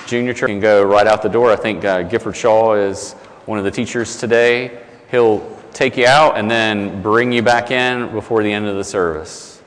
Junior Church can go right out the door. I think Gifford Shaw is one of the teachers today. He'll take you out and then bring you back in before the end of the service.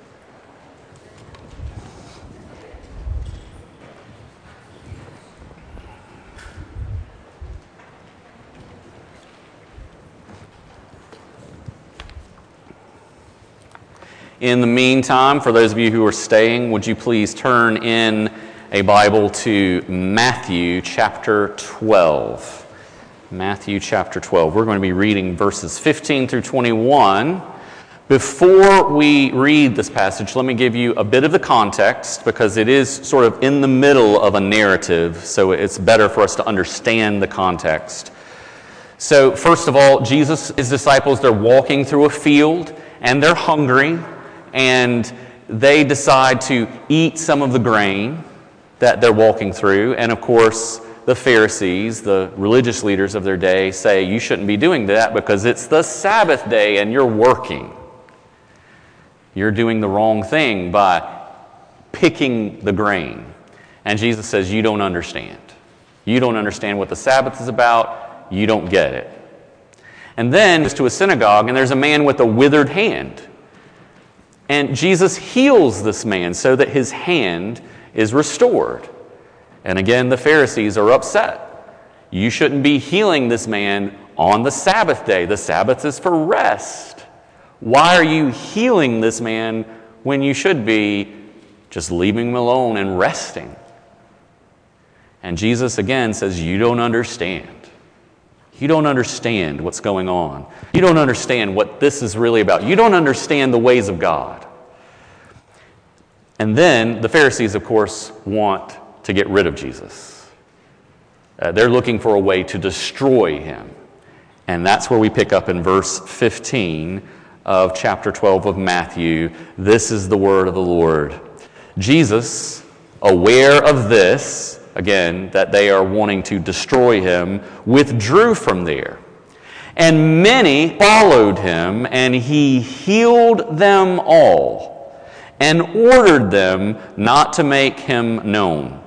In the meantime, for those of you who are staying, would you please turn in a Bible to Matthew chapter 12. Matthew chapter 12. We're going to be reading verses 15 through 21. Before we read this passage, let me give you a bit of the context, because it is sort of in the middle of a narrative, so it's better for us to understand the context. So, first of all, Jesus, his disciples, they're walking through a field, and they're hungry, and they decide to eat some of the grain that they're walking through. And of course, the Pharisees, the religious leaders of their day, say, you shouldn't be doing that because it's the Sabbath day and you're working. You're doing the wrong thing by picking the grain. And Jesus says, you don't understand. You don't understand what the Sabbath is about. You don't get it. And then goes to a synagogue, and there's a man with a withered hand. And Jesus heals this man so that his hand is restored. And again, the Pharisees are upset. You shouldn't be healing this man on the Sabbath day. The Sabbath is for rest. Why are you healing this man when you should be just leaving him alone and resting? And Jesus again says, you don't understand. You don't understand what's going on. You don't understand what this is really about. You don't understand the ways of God. And then the Pharisees, of course, want to get rid of Jesus. They're looking for a way to destroy him. And that's where we pick up in verse 15 of chapter 12 of Matthew. This is the word of the Lord. Jesus, aware of this, again, that they are wanting to destroy him, withdrew from there. And many followed him, and he healed them all, and ordered them not to make him known.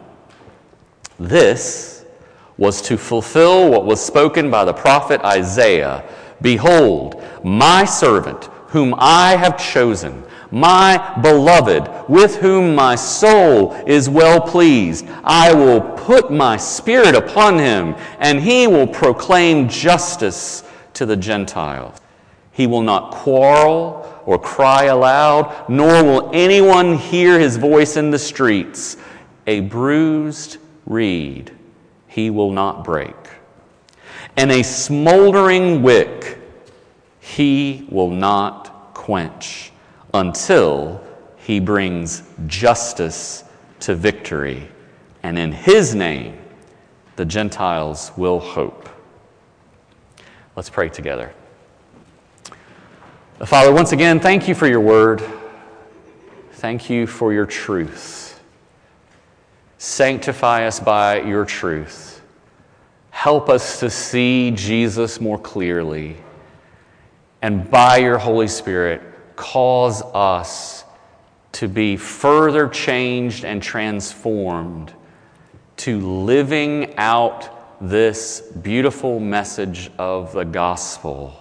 This was to fulfill what was spoken by the prophet Isaiah. Behold, my servant, whom I have chosen, my beloved, with whom my soul is well pleased. I will put my spirit upon him, and he will proclaim justice to the Gentiles. He will not quarrel or cry aloud, nor will anyone hear his voice in the streets. A bruised reed he will not break, and a smoldering wick he will not quench, until he brings justice to victory, and in his name the Gentiles will hope. Let's pray together. Father, once again, thank you for your word. Thank you for your truth. Sanctify us by your truth. Help us to see Jesus more clearly, and by your Holy Spirit, cause us to be further changed and transformed to living out this beautiful message of the gospel,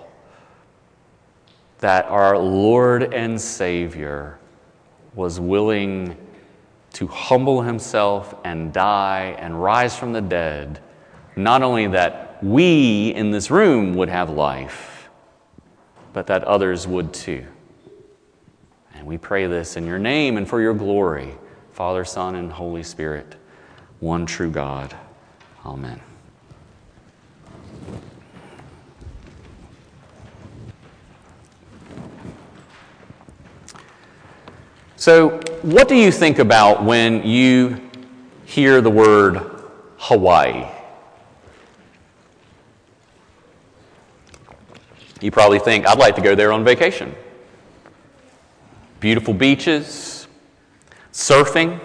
that our Lord and Savior was willing to humble himself and die and rise from the dead, not only that we in this room would have life, but that others would too. And we pray this in your name and for your glory, Father, Son, and Holy Spirit, one true God. Amen. So, what do you think about when you hear the word Hawaii? You probably think, I'd like to go there on vacation. Beautiful beaches, surfing,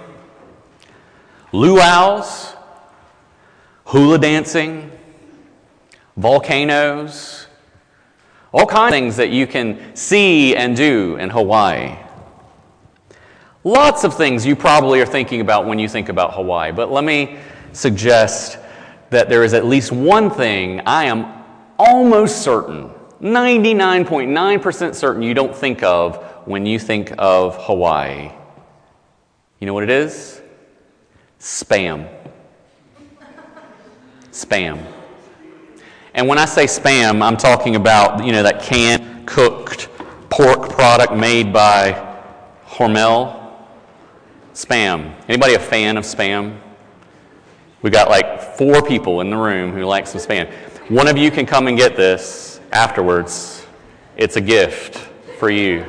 luau's, hula dancing, volcanoes, all kinds of things that you can see and do in Hawaii. Lots of things you probably are thinking about when you think about Hawaii, but let me suggest that there is at least one thing I am almost certain, 99.9% certain you don't think of when you think of Hawaii. You know what it is? Spam. Spam. And when I say spam, I'm talking about, that canned, cooked pork product made by Hormel. Spam. Anybody a fan of spam? We got like 4 people in the room who like some spam. One of you can come and get this afterwards. It's a gift for you.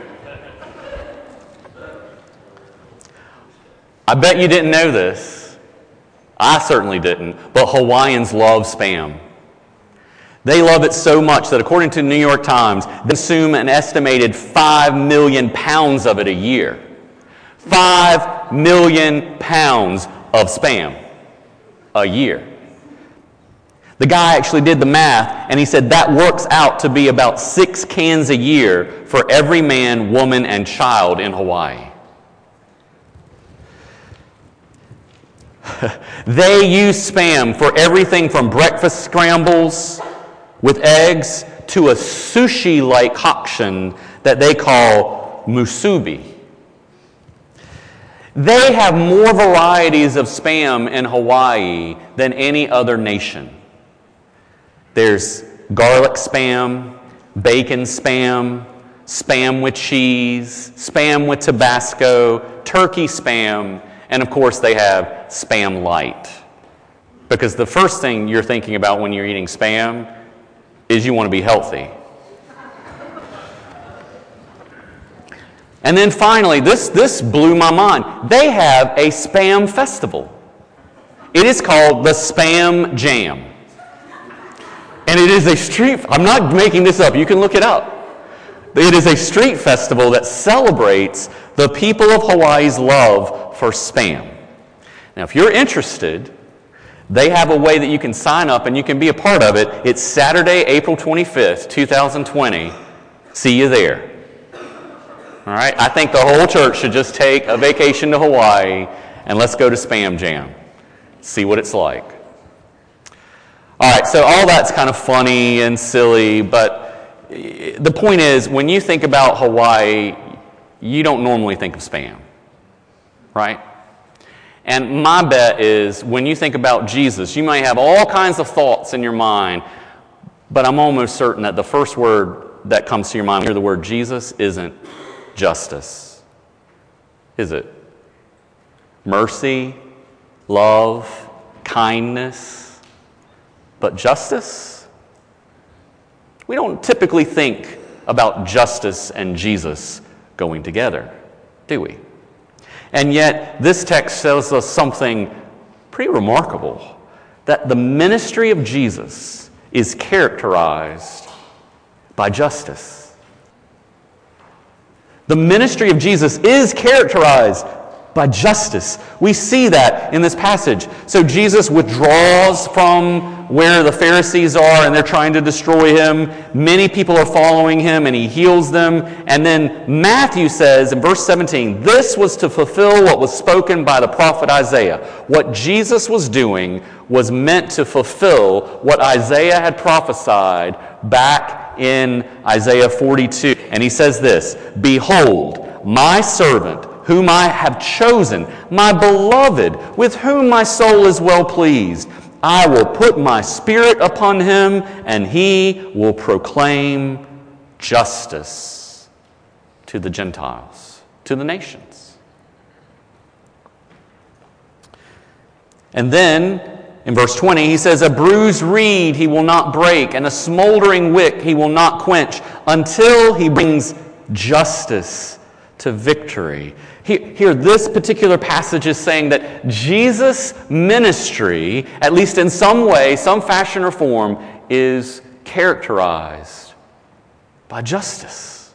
I bet you didn't know this. I certainly didn't. But Hawaiians love spam. They love it so much that according to the New York Times, they consume an estimated 5 million pounds of it a year. 5 million pounds of spam a year. The guy actually did the math, and he said that works out to be about 6 cans a year for every man, woman, and child in Hawaii. They use spam for everything from breakfast scrambles with eggs to a sushi-like concoction that they call musubi. They have more varieties of spam in Hawaii than any other nation. There's garlic spam, bacon spam, spam with cheese, spam with Tabasco, turkey spam, and of course they have Spam Light. Because the first thing you're thinking about when you're eating spam is you want to be healthy. And then finally, this blew my mind. They have a spam festival. It is called the Spam Jam. And it is a street, I'm not making this up, you can look it up. It is a street festival that celebrates the people of Hawaii's love for spam. Now, if you're interested, they have a way that you can sign up and you can be a part of it. It's Saturday, April 25th, 2020. See you there. All right? I think the whole church should just take a vacation to Hawaii and let's go to Spam Jam. See what it's like. All right, so all that's kind of funny and silly, but the point is, when you think about Hawaii, you don't normally think of spam, right? And my bet is, when you think about Jesus, you might have all kinds of thoughts in your mind, but I'm almost certain that the first word that comes to your mind when you hear the word Jesus isn't justice, is it? Mercy, love, kindness, but justice? We don't typically think about justice and Jesus going together, do we? And yet, this text tells us something pretty remarkable, that the ministry of Jesus is characterized by justice. The ministry of Jesus is characterized by justice. We see that in this passage. So Jesus withdraws from where the Pharisees are and they're trying to destroy him. Many people are following him and he heals them. And then Matthew says in verse 17, this was to fulfill what was spoken by the prophet Isaiah. What Jesus was doing was meant to fulfill what Isaiah had prophesied back in Isaiah 42. And he says this, behold, my servant, whom I have chosen, my beloved, with whom my soul is well pleased. I will put my spirit upon him, and he will proclaim justice to the Gentiles, to the nations. And then, in verse 20, he says, a bruised reed he will not break, and a smoldering wick he will not quench, until he brings justice to victory. Here, this particular passage is saying that Jesus' ministry, at least in some way, some fashion or form, is characterized by justice.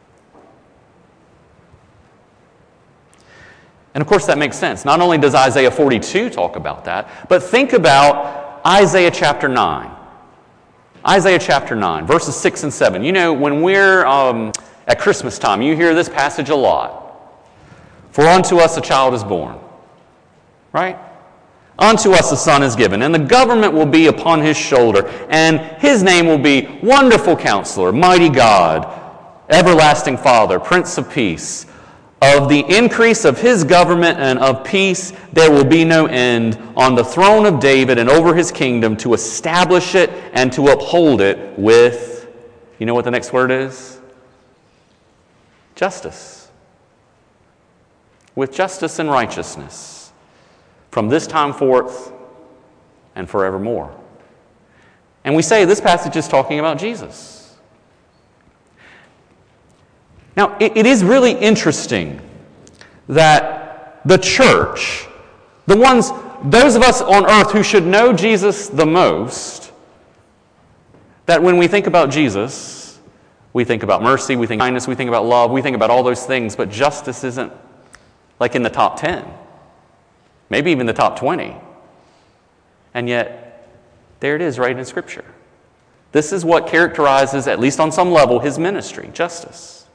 And of course that makes sense. Not only does Isaiah 42 talk about that, but think about Isaiah chapter 9. Isaiah chapter 9, verses 6 and 7. You know, when we're at Christmas time, you hear this passage a lot. For unto us a child is born. Right? Unto us a son is given, and the government will be upon his shoulder, and his name will be Wonderful Counselor, Mighty God, Everlasting Father, Prince of Peace. Of the increase of his government and of peace there will be no end, on the throne of David and over his kingdom, to establish it and to uphold it with, you know what the next word is? Justice. With justice and righteousness, from this time forth and forevermore. And we say this passage is talking about Jesus. Now, it is really interesting that the church, those of us on earth who should know Jesus the most, that when we think about Jesus, we think about mercy, we think about kindness, we think about love, we think about all those things, but justice isn't like in the top 10. Maybe even the top 20. And yet, there it is right in Scripture. This is what characterizes, at least on some level, his ministry, justice.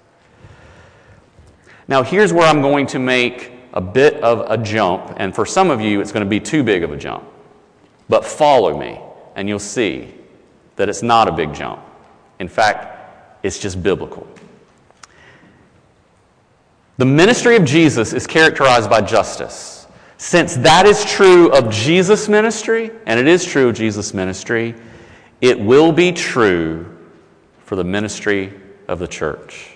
Now, here's where I'm going to make a bit of a jump, and for some of you, it's going to be too big of a jump. But follow me, and you'll see that it's not a big jump. In fact, it's just biblical. The ministry of Jesus is characterized by justice. Since that is true of Jesus' ministry, and it is true of Jesus' ministry, it will be true for the ministry of the church.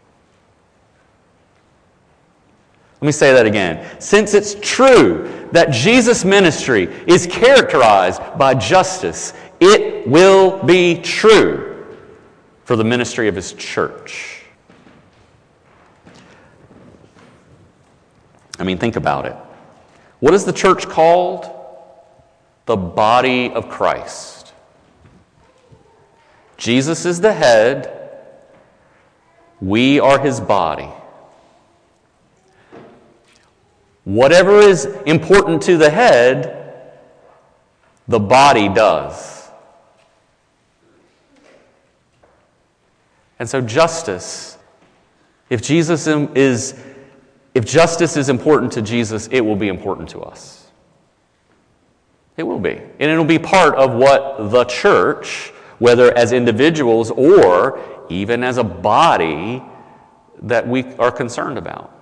Let me say that again. Since it's true that Jesus' ministry is characterized by justice, it will be true for the ministry of his church. I mean, think about it. What is the church called? The body of Christ. Jesus is the head. We are his body. Whatever is important to the head, the body does. And so justice, if justice is important to Jesus, it will be important to us. It will be. And it'll be part of what the church, whether as individuals or even as a body, that we are concerned about.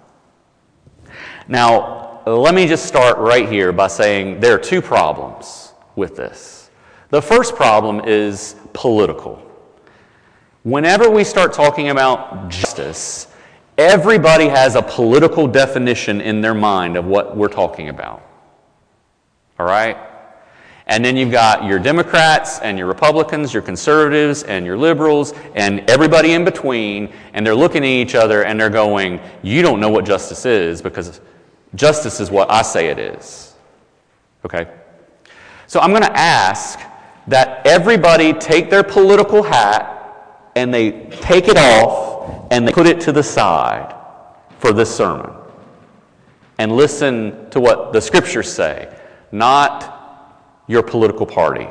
Now, let me just start right here by saying there are two problems with this. The first problem is political. Whenever we start talking about justice, everybody has a political definition in their mind of what we're talking about. All right? And then you've got your Democrats and your Republicans, your conservatives and your liberals, and everybody in between, and they're looking at each other and they're going, you don't know what justice is because justice is what I say it is. Okay? So I'm going to ask that everybody take their political hat and they take it off and they put it to the side for this sermon. And listen to what the scriptures say, not your political party.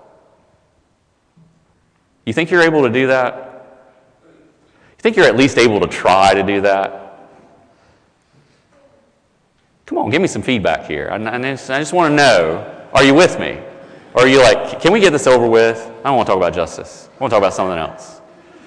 You think you're able to do that? You think you're at least able to try to do that? Come on, give me some feedback here. I just want to know, are you with me? Or are you like, can we get this over with? I don't want to talk about justice. I want to talk about something else.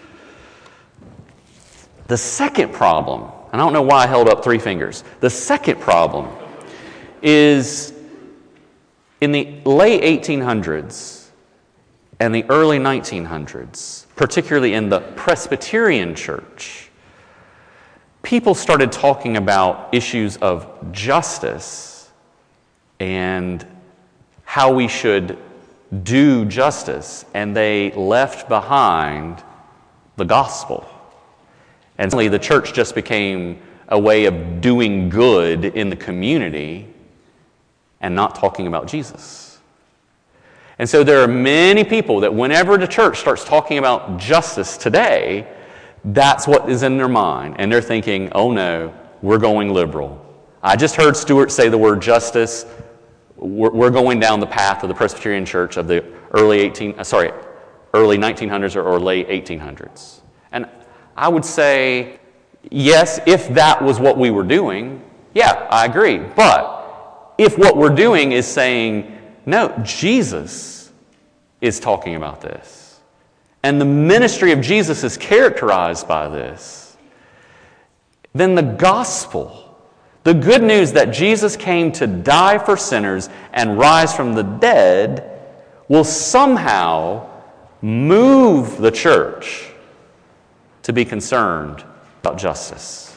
The second problem, and I don't know why I held up 3 fingers. The second problem is in the late 1800s and the early 1900s, particularly in the Presbyterian Church, people started talking about issues of justice and how we should do justice, and they left behind the gospel. And suddenly the church just became a way of doing good in the community and not talking about Jesus. And so there are many people that whenever the church starts talking about justice today, that's what is in their mind. And they're thinking, oh no, we're going liberal. I just heard Stuart say the word justice. We're going down the path of the Presbyterian Church of the early 1900s or late 1800s. And I would say, yes, if that was what we were doing, yeah, I agree. But if what we're doing is saying, no, Jesus is talking about this. And the ministry of Jesus is characterized by this. Then the gospel, the good news that Jesus came to die for sinners and rise from the dead, will somehow move the church to be concerned about justice.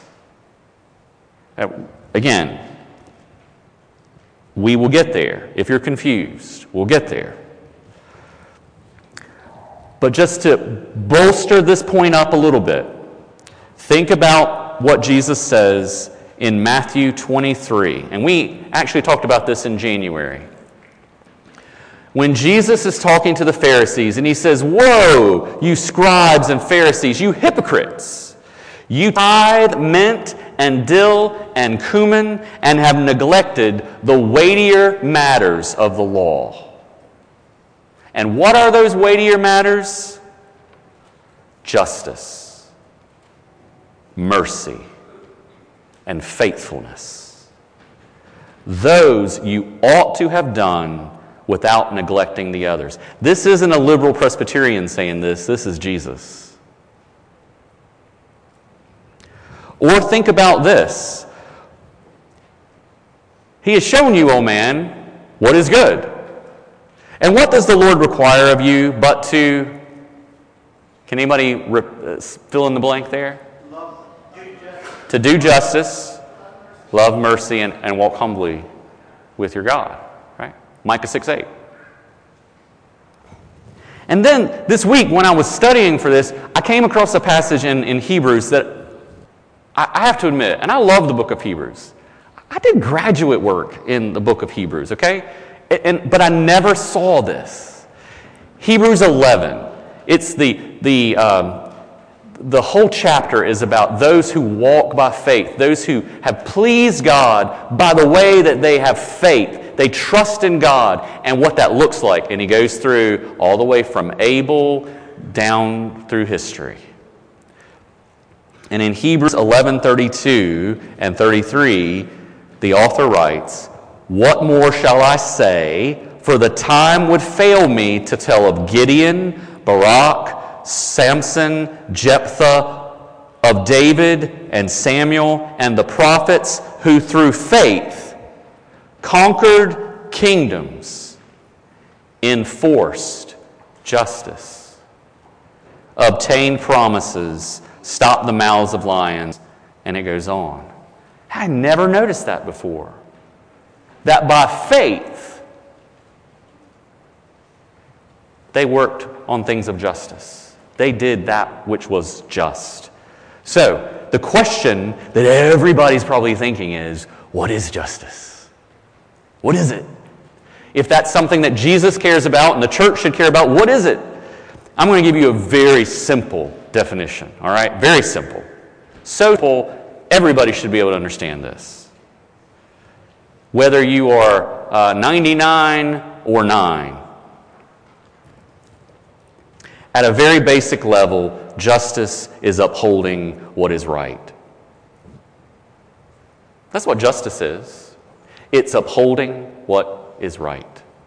Again, we will get there. If you're confused, we'll get there. But just to bolster this point up a little bit, think about what Jesus says in Matthew 23. And we actually talked about this in January. When Jesus is talking to the Pharisees and he says, "Woe, you scribes and Pharisees, you hypocrites! You tithe mint and dill and cumin and have neglected the weightier matters of the law." And what are those weightier matters? Justice, mercy, and faithfulness. Those you ought to have done without neglecting the others. This isn't a liberal Presbyterian saying this. This is Jesus. Or think about this. He has shown you, O man, what is good. And what does the Lord require of you but to... Can anybody fill in the blank there? To do justice, love mercy, and walk humbly with your God. Right? Micah 6:8. And then this week when I was studying for this, I came across a passage in Hebrews that I have to admit, and I love the book of Hebrews. I did graduate work in the book of Hebrews, okay? But I never saw this. Hebrews 11. It's the whole chapter is about those who walk by faith, those who have pleased God by the way that they have faith. They trust in God and what that looks like. And he goes through all the way from Abel down through history. And in Hebrews 11:32 and 33, the author writes, "What more shall I say? For the time would fail me to tell of Gideon, Barak, Samson, Jephthah, of David and Samuel and the prophets who through faith conquered kingdoms, enforced justice, obtained promises, stopped the mouths of lions," and it goes on. I never noticed that before. That by faith, they worked on things of justice. They did that which was just. So, the question that everybody's probably thinking is, what is justice? What is it? If that's something that Jesus cares about and the church should care about, what is it? I'm going to give you a very simple definition, all right? Very simple. So simple, everybody should be able to understand this. Whether you are 99 or 9. At a very basic level, justice is upholding what is right. That's what justice is. It's upholding what is right.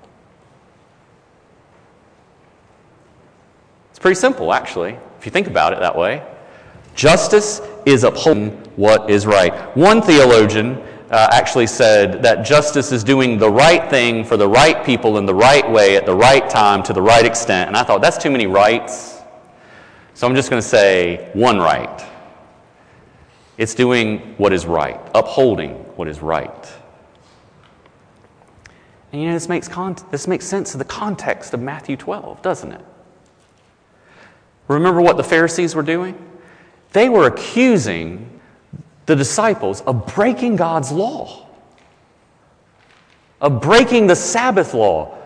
It's pretty simple, actually, if you think about it that way. Justice is upholding what is right. One theologian actually said that justice is doing the right thing for the right people in the right way at the right time to the right extent. And I thought, that's too many rights. So I'm just going to say one right. It's doing what is right, upholding what is right. And you know, this makes sense of the context of Matthew 12, doesn't it? Remember what the Pharisees were doing? They were accusing the disciples of breaking God's law, of breaking the Sabbath law.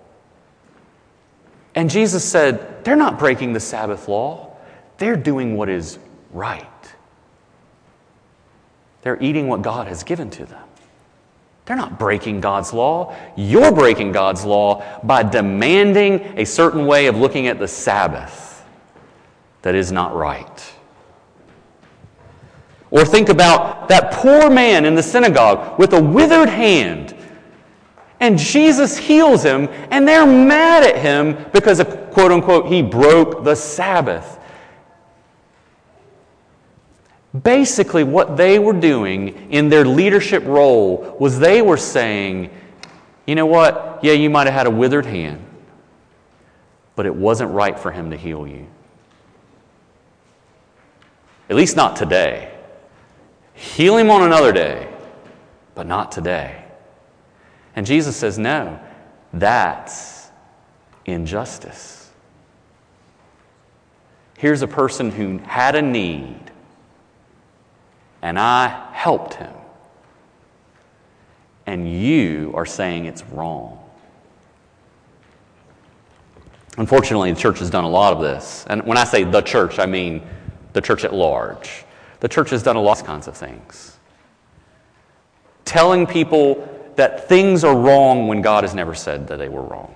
And Jesus said, they're not breaking the Sabbath law. They're doing what is right. They're eating what God has given to them. They're not breaking God's law. You're breaking God's law by demanding a certain way of looking at the Sabbath that is not right. Or think about that poor man in the synagogue with a withered hand And Jesus heals him, and they're mad at him because, quote unquote, he broke the Sabbath. Basically, what they were doing in their leadership role was they were saying, you know what? Yeah, you might have had a withered hand, but it wasn't right for him to heal you. At least not today. Heal him on another day, but not today. And Jesus says, no, that's injustice. Here's a person who had a need, and I helped him. And you are saying it's wrong. Unfortunately, the church has done a lot of this. And when I say the church, I mean the church at large. The church has done a lot of these kinds of things. Telling people that things are wrong when God has never said that they were wrong.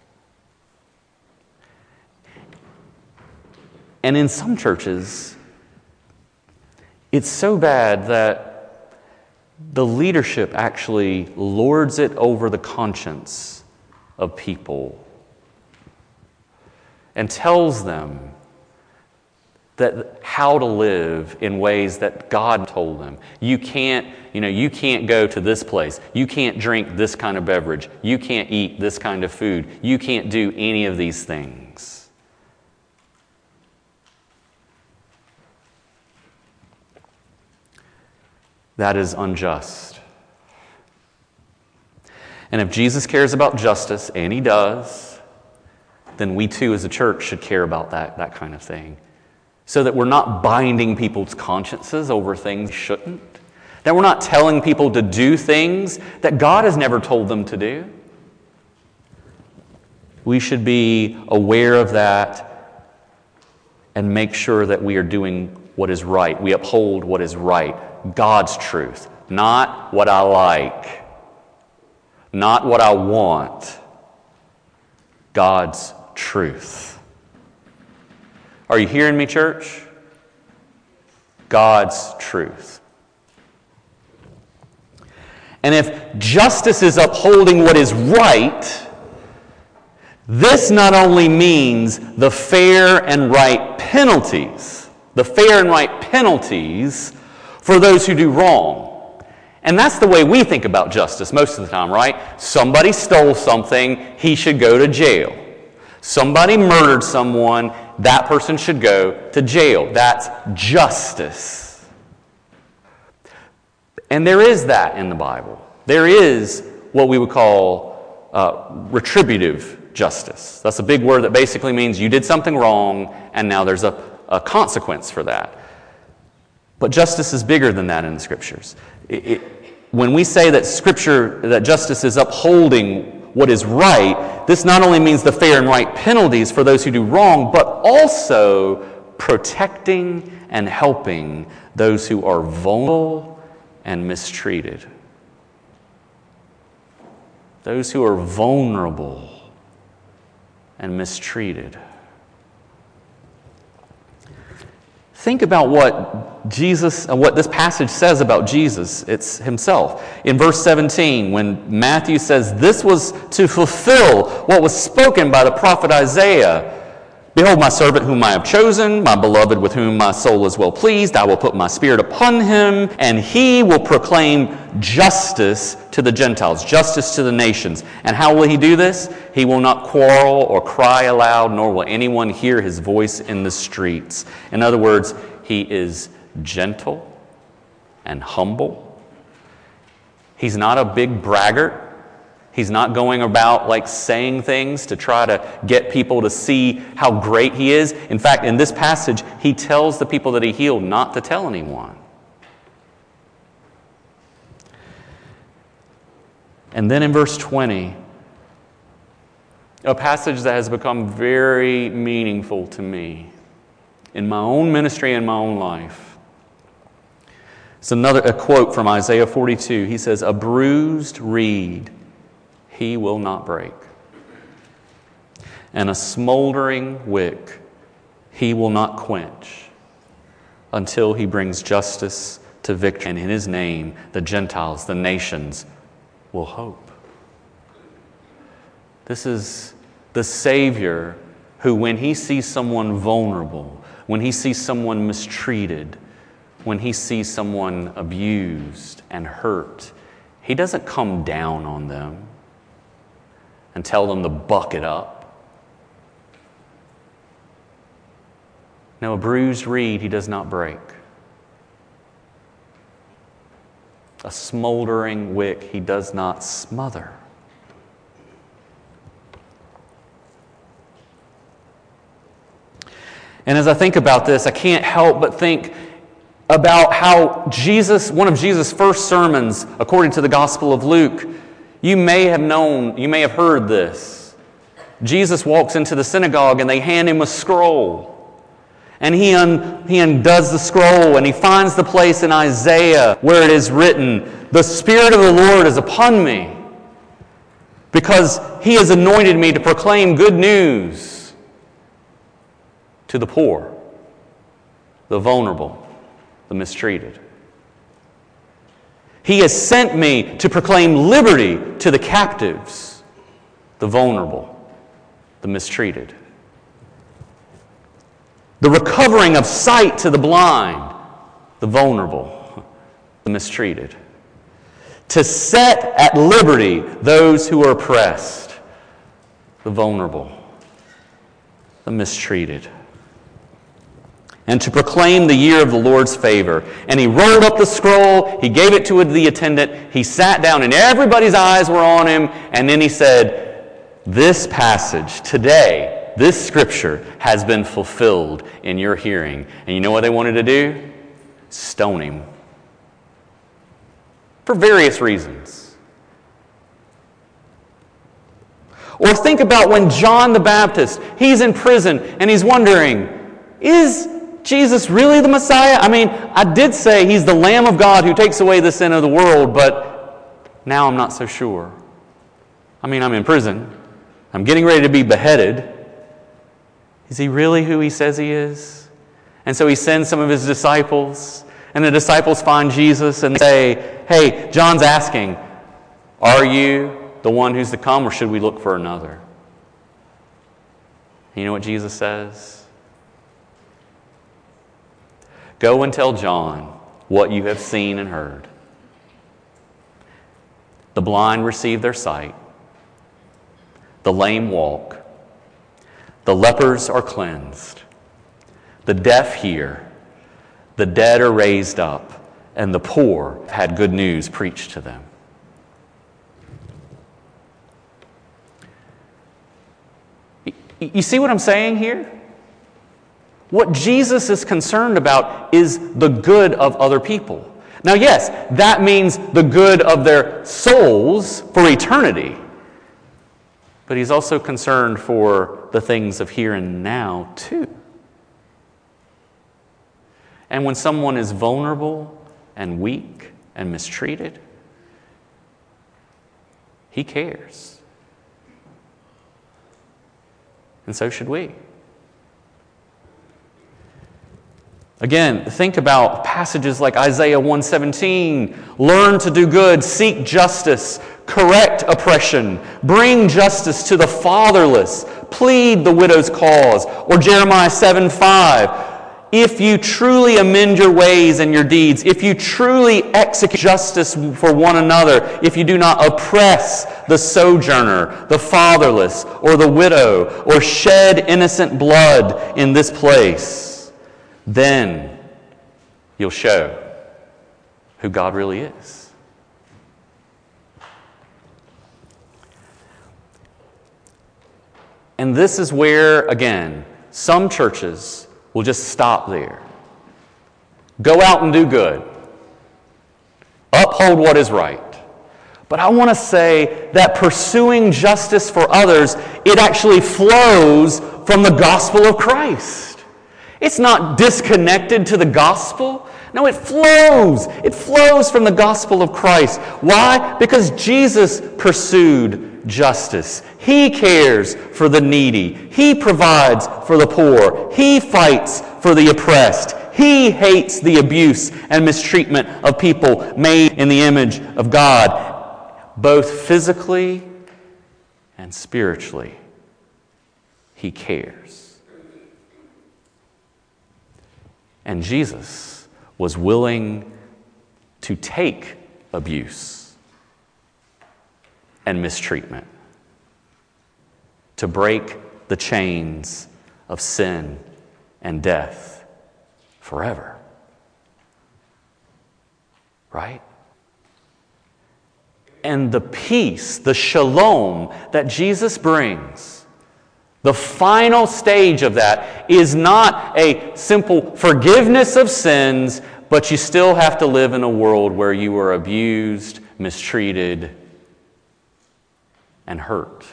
And in some churches, it's so bad that the leadership actually lords it over the conscience of people and tells them that how to live in ways that God told them. You can't go to this place. You can't drink this kind of beverage. You can't eat this kind of food. You can't do any of these things. That is unjust. And if Jesus cares about justice, and he does, then we too as a church should care about that kind of thing. So that we're not binding people's consciences over things they shouldn't. That we're not telling people to do things that God has never told them to do. We should be aware of that and make sure that we are doing what is right. We uphold what is right. God's truth. Not what I like. Not what I want. God's truth. Are you hearing me, church? God's truth. And if justice is upholding what is right, this not only means the fair and right penalties for those who do wrong. And that's the way we think about justice most of the time, right? Somebody stole something, he should go to jail. Somebody murdered someone, that person should go to jail. That's justice. And there is that in the Bible. There is what we would call retributive justice. That's a big word that basically means you did something wrong and now there's a consequence for that. But justice is bigger than that in the Scriptures. When we say that justice is upholding what is right, this not only means the fair and right penalties for those who do wrong, but also protecting and helping those who are vulnerable and mistreated. Those who are vulnerable and mistreated. Think about what this passage says about Jesus himself. In verse 17, when Matthew says, this was to fulfill what was spoken by the prophet Isaiah. Behold, my servant whom I have chosen, my beloved with whom my soul is well pleased. I will put my spirit upon him, and he will proclaim justice to the Gentiles, justice to the nations. And how will he do this? He will not quarrel or cry aloud, nor will anyone hear his voice in the streets. In other words, he is gentle and humble. He's not a big braggart. He's not going about like saying things to try to get people to see how great he is. In fact, in this passage, he tells the people that he healed not to tell anyone. And then in verse 20, a passage that has become very meaningful to me in my own ministry and my own life. It's a quote from Isaiah 42. He says, "A bruised reed he will not break, and a smoldering wick he will not quench, until he brings justice to victory. And in his name, the Gentiles, the nations, will hope." This is the Savior who, when he sees someone vulnerable, when he sees someone mistreated, when he sees someone abused and hurt, he doesn't come down on them and tell them to buck it up. No, a bruised reed he does not break. A smoldering wick he does not smother. And as I think about this, I can't help but think about how Jesus, one of Jesus' first sermons, according to the Gospel of Luke, you may have heard this. Jesus walks into the synagogue and they hand him a scroll. And he undoes the scroll and he finds the place in Isaiah where it is written, "The Spirit of the Lord is upon me, because he has anointed me to proclaim good news to the poor, the vulnerable, the mistreated. He has sent me to proclaim liberty to the captives, the vulnerable, the mistreated. The recovering of sight to the blind, the vulnerable, the mistreated. To set at liberty those who are oppressed, the vulnerable, the mistreated. And to proclaim the year of the Lord's favor." And he rolled up the scroll, he gave it to the attendant, he sat down, and everybody's eyes were on him, and then he said, "This passage today, this scripture has been fulfilled in your hearing." And you know what they wanted to do? Stone him. For various reasons. Or think about when John the Baptist, he's in prison and he's wondering, is Jesus really the Messiah? I mean, I did say he's the Lamb of God who takes away the sin of the world, but now I'm not so sure. I mean, I'm in prison. I'm getting ready to be beheaded. Is he really who he says he is? And so he sends some of his disciples, and the disciples find Jesus and they say, "Hey, John's asking, are you the one who's to come, or should we look for another?" You know what Jesus says? "Go and tell John what you have seen and heard. The blind receive their sight. The lame walk. The lepers are cleansed. The deaf hear. The dead are raised up. And the poor have had good news preached to them." You see what I'm saying here? What Jesus is concerned about is the good of other people. Now, yes, that means the good of their souls for eternity. But he's also concerned for the things of here and now, too. And when someone is vulnerable and weak and mistreated, he cares. And so should we. Again, think about passages like Isaiah 1:17. "Learn to do good, seek justice, correct oppression, bring justice to the fatherless, plead the widow's cause." Or Jeremiah 7:5. "If you truly amend your ways and your deeds, if you truly execute justice for one another, if you do not oppress the sojourner, the fatherless, or the widow, or shed innocent blood in this place, then you'll show who God really is." And this is where, again, some churches will just stop there. Go out and do good. Uphold what is right. But I want to say that pursuing justice for others, it actually flows from the gospel of Christ. It's not disconnected to the gospel. No, it flows. It flows from the gospel of Christ. Why? Because Jesus pursued justice. He cares for the needy. He provides for the poor. He fights for the oppressed. He hates the abuse and mistreatment of people made in the image of God, both physically and spiritually, He cares. And Jesus was willing to take abuse and mistreatment to break the chains of sin and death forever. Right? And the peace, the shalom that Jesus brings, the final stage of that is not a simple forgiveness of sins, but you still have to live in a world where you are abused, mistreated, and hurt.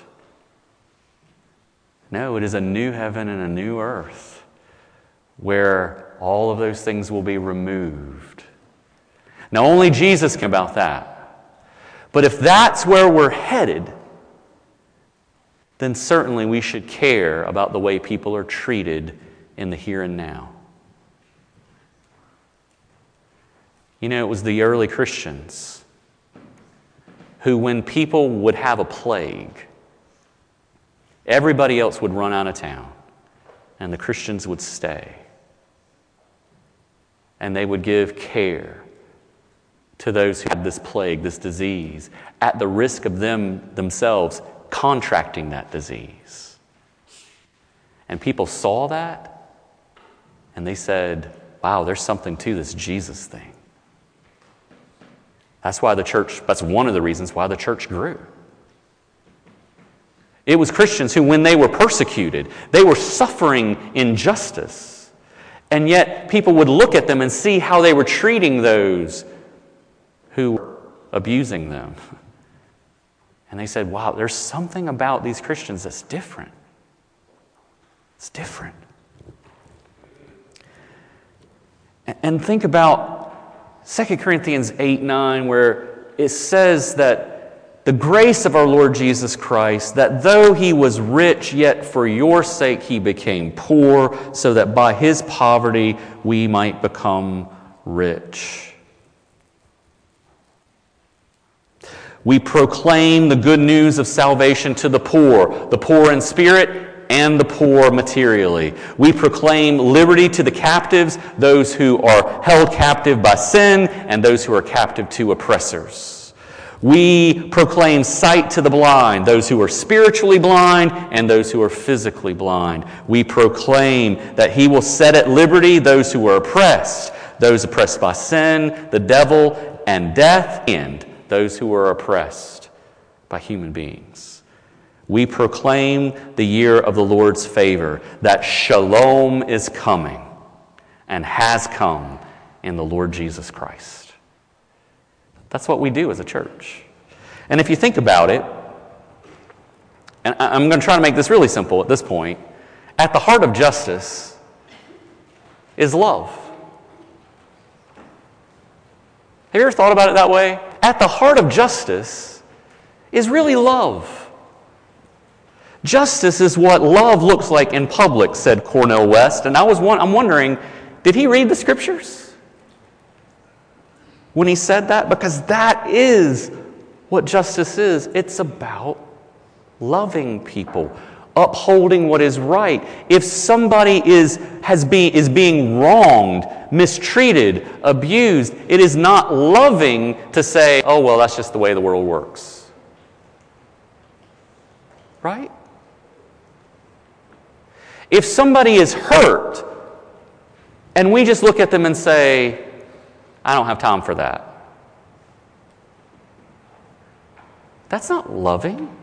No, it is a new heaven and a new earth where all of those things will be removed. Now, only Jesus can about that. But if that's where we're headed, then certainly we should care about the way people are treated in the here and now. You know, it was the early Christians who, when people would have a plague, everybody else would run out of town, and the Christians would stay. And they would give care to those who had this plague, this disease, at the risk of themselves contracting that disease. And people saw that, and they said, wow, there's something to this Jesus thing. That's one of the reasons why the church grew. It was Christians who, when they were persecuted, they were suffering injustice. And yet people would look at them and see how they were treating those who were abusing them. And they said, wow, there's something about these Christians that's different. It's different. And think about 2 Corinthians 8:9, where it says that the grace of our Lord Jesus Christ, that though He was rich, yet for your sake He became poor, so that by His poverty we might become rich. We proclaim the good news of salvation to the poor in spirit and the poor materially. We proclaim liberty to the captives, those who are held captive by sin, and those who are captive to oppressors. We proclaim sight to the blind, those who are spiritually blind and those who are physically blind. We proclaim that He will set at liberty those who are oppressed, those oppressed by sin, the devil, and death, and those who are oppressed by human beings. We proclaim the year of the Lord's favor, that shalom is coming and has come in the Lord Jesus Christ. That's what we do as a church. And if you think about it, and I'm going to try to make this really simple at this point, at the heart of justice is love. Have you ever thought about it that way? At the heart of justice is really love. Justice is what love looks like in public, said Cornel West. And I'm wondering, did he read the Scriptures when he said that? Because that is what justice is. It's about loving people, upholding what is right. If somebody is being wronged, mistreated, abused, it is not loving to say, oh, well, that's just the way the world works. Right? If somebody is hurt, and we just look at them and say, I don't have time for that, that's not loving.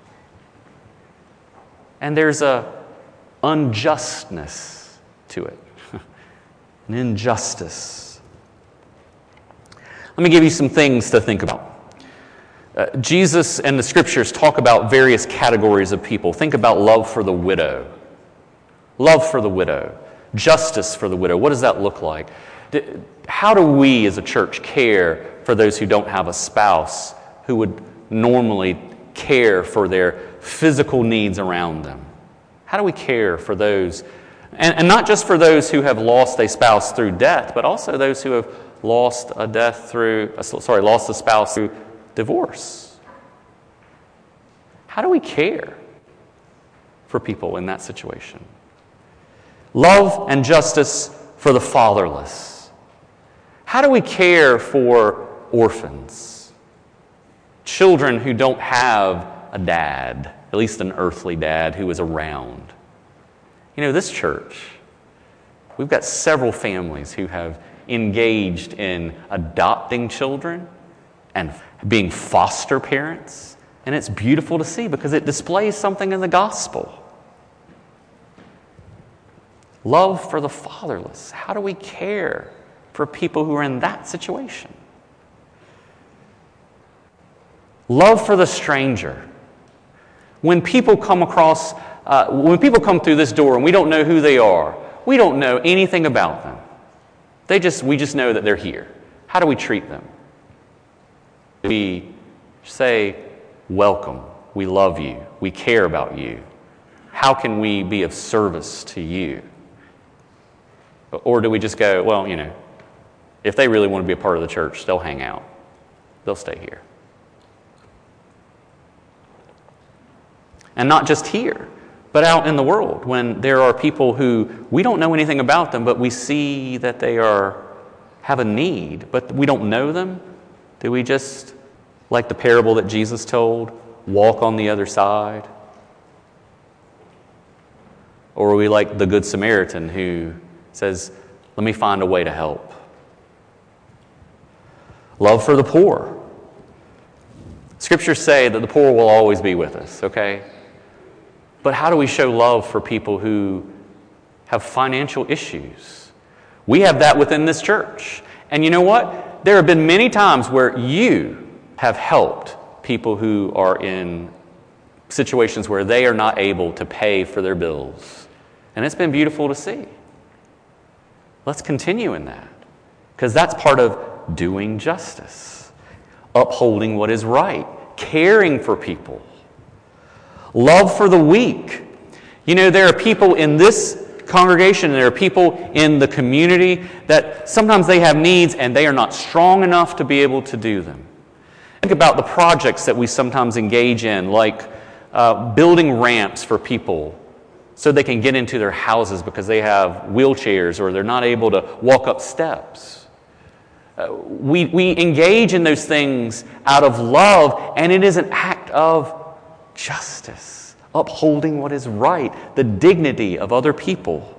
And there's a unjustness to it. An injustice. Let me give you some things to think about. Jesus and the Scriptures talk about various categories of people. Think about love for the widow. Love for the widow. Justice for the widow. What does that look like? How do we as a church care for those who don't have a spouse who would normally care for their physical needs around them? How do we care for those? And not just for those who have lost a spouse through death, but also those who have lost a spouse through divorce. How do we care for people in that situation? Love and justice for the fatherless. How do we care for orphans? Children who don't have a dad, at least an earthly dad who is around. This church, we've got several families who have engaged in adopting children and being foster parents. And it's beautiful to see because it displays something in the gospel. Love for the fatherless. How do we care for people who are in that situation? Love for the stranger. When people come through this door and we don't know who they are, we don't know anything about them. We just know that they're here. How do we treat them? We say, welcome, we love you, we care about you. How can we be of service to you? Or do we just go, well, if they really want to be a part of the church, they'll hang out. They'll stay here. And not just here, but out in the world when there are people who we don't know anything about them, but we see that they have a need, but we don't know them. Do we just, like the parable that Jesus told, walk on the other side? Or are we like the Good Samaritan who says, let me find a way to help? Love for the poor. Scriptures say that the poor will always be with us, okay? But how do we show love for people who have financial issues? We have that within this church. And you know what? There have been many times where you have helped people who are in situations where they are not able to pay for their bills. And it's been beautiful to see. Let's continue in that. Because that's part of doing justice, upholding what is right, caring for people. Love for the weak. There are people in this congregation, and there are people in the community that sometimes they have needs and they are not strong enough to be able to do them. Think about the projects that we sometimes engage in, like building ramps for people so they can get into their houses because they have wheelchairs or they're not able to walk up steps. We engage in those things out of love, and it is an act of justice, upholding what is right, the dignity of other people.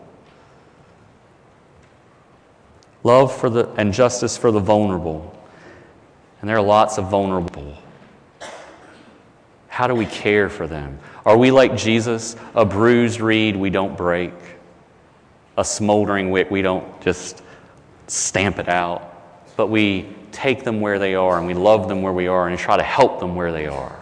Love for and justice for the vulnerable. And there are lots of vulnerable. How do we care for them? Are we like Jesus, a bruised reed we don't break, a smoldering wick we don't just stamp it out, but we take them where they are and we love them where we are and try to help them where they are?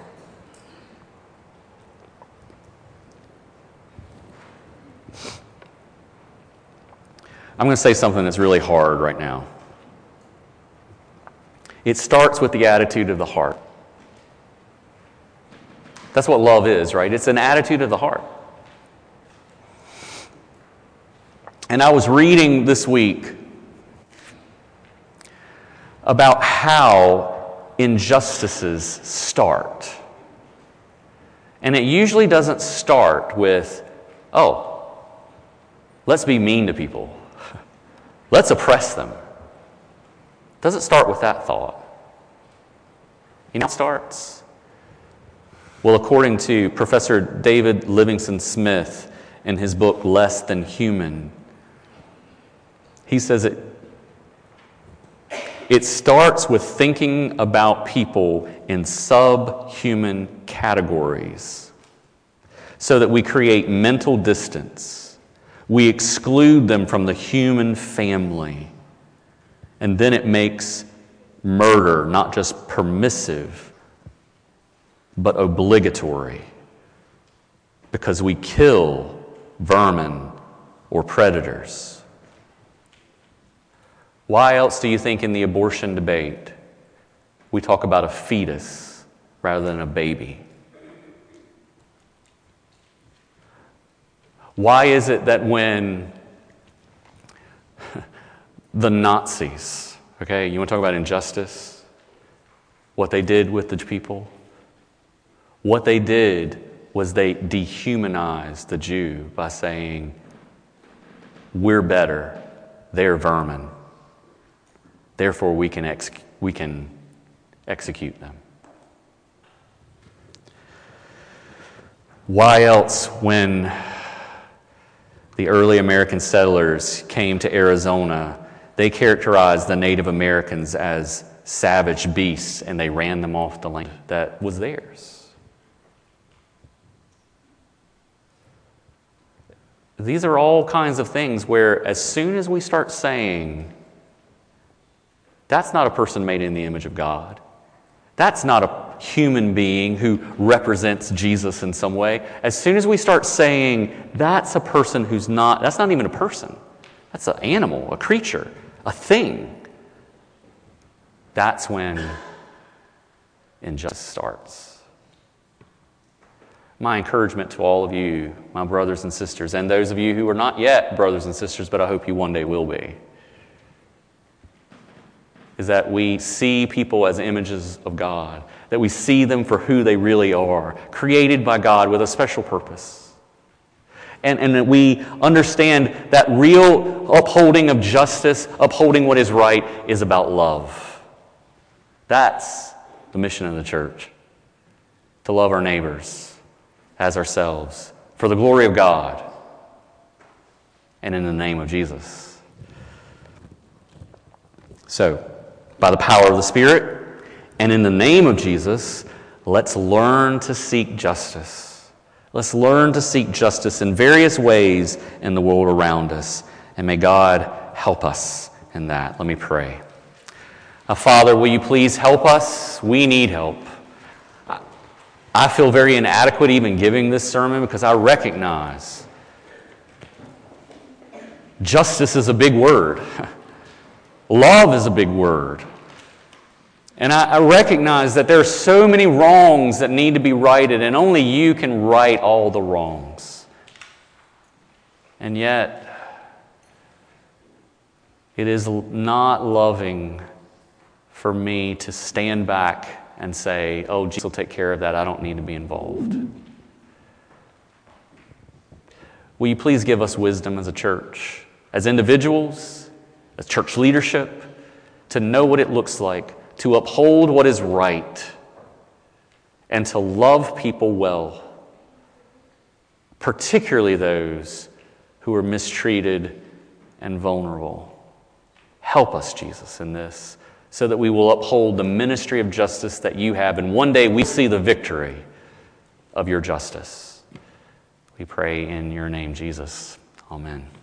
I'm going to say something that's really hard right now. It starts with the attitude of the heart. That's what love is, right? It's an attitude of the heart. And I was reading this week about how injustices start. And it usually doesn't start with, oh, let's be mean to people. Let's oppress them. It doesn't start with that thought. You know how it starts? Well, according to Professor David Livingston Smith in his book, Less Than Human, he says it starts with thinking about people in subhuman categories so that we create mental distance. We exclude them from the human family. And then it makes murder not just permissive, but obligatory. Because we kill vermin or predators. Why else do you think in the abortion debate we talk about a fetus rather than a baby? Why is it that when the Nazis, okay, you want to talk about injustice, what they did with the people? What they did was they dehumanized the Jew by saying, we're better, they're vermin. Therefore, we can execute them. Why else, when the early American settlers came to Arizona, they characterized the Native Americans as savage beasts, and they ran them off the land that was theirs? These are all kinds of things where as soon as we start saying, that's not a person made in the image of God, that's not a human being who represents Jesus in some way, as soon as we start saying, that's a person who's not, that's not even a person, that's an animal, a creature, a thing, that's when injustice starts. My encouragement to all of you, my brothers and sisters, and those of you who are not yet brothers and sisters, but I hope you one day will be, is that we see people as images of God, that we see them for who they really are, created by God with a special purpose. And that we understand that real upholding of justice, upholding what is right, is about love. That's the mission of the church, to love our neighbors as ourselves, for the glory of God, and in the name of Jesus. So, by the power of the Spirit, and in the name of Jesus, let's learn to seek justice. Let's learn to seek justice in various ways in the world around us, and may God help us in that. Let me pray. Father, will you please help us? We need help. I feel very inadequate even giving this sermon because I recognize justice is a big word. Love is a big word. And I recognize that there are so many wrongs that need to be righted, and only you can right all the wrongs. And yet, it is not loving for me to stand back and say, oh, Jesus will take care of that, I don't need to be involved. Will you please give us wisdom as a church, as individuals, as church leadership, to know what it looks like, to uphold what is right, and to love people well, particularly those who are mistreated and vulnerable. Help us, Jesus, in this, so that we will uphold the ministry of justice that you have, and one day we see the victory of your justice. We pray in your name, Jesus. Amen.